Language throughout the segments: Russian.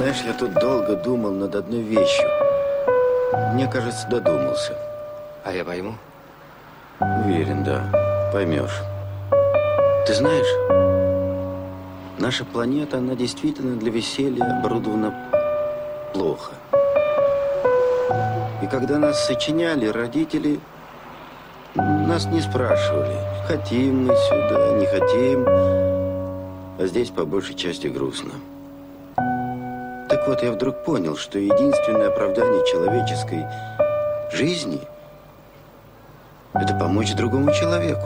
Знаешь, я тут долго думал над одной вещью. Мне кажется, додумался. А я пойму? Уверен, да. Поймешь. Ты знаешь, наша планета, она действительно для веселья оборудована плохо. И когда нас сочиняли, родители нас не спрашивали, хотим мы сюда, не хотим. А здесь по большей части грустно. Так вот, я вдруг понял, что единственное оправдание человеческой жизни – это помочь другому человеку.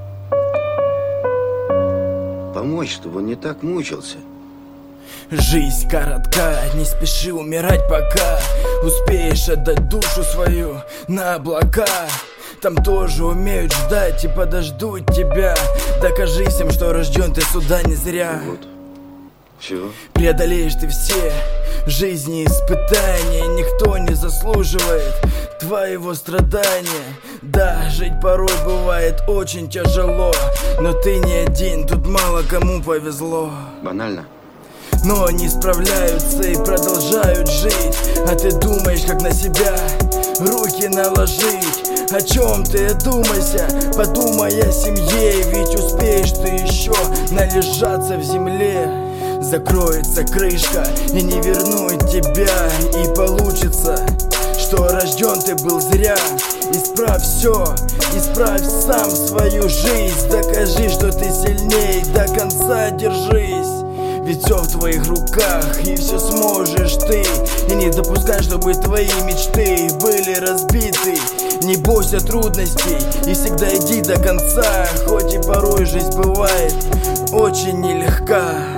Помочь, чтобы он не так мучился. Жизнь коротка, не спеши умирать, пока успеешь отдать душу свою на облака. Там тоже умеют ждать и подождут тебя. Докажи всем, что рожден ты сюда не зря. Вот. Все. Преодолеешь ты все в жизни испытания. Никто не заслуживает твоего страдания. Да, жить порой бывает очень тяжело, но ты не один, тут мало кому повезло. Банально. Но они справляются и продолжают жить. А ты думаешь, как на себя руки наложить. О чем ты думайся, подумай о семье. Ведь успеешь ты еще належаться в земле. Закроется крышка и не вернуть тебя. И получится, что рожден ты был зря. Исправь все, исправь сам свою жизнь. Докажи, что ты сильней, до конца держись. Ведь все в твоих руках, и все сможешь ты. И не допускай, чтобы твои мечты были разбиты. Не бойся трудностей и всегда иди до конца. Хоть и порой жизнь бывает очень нелегка.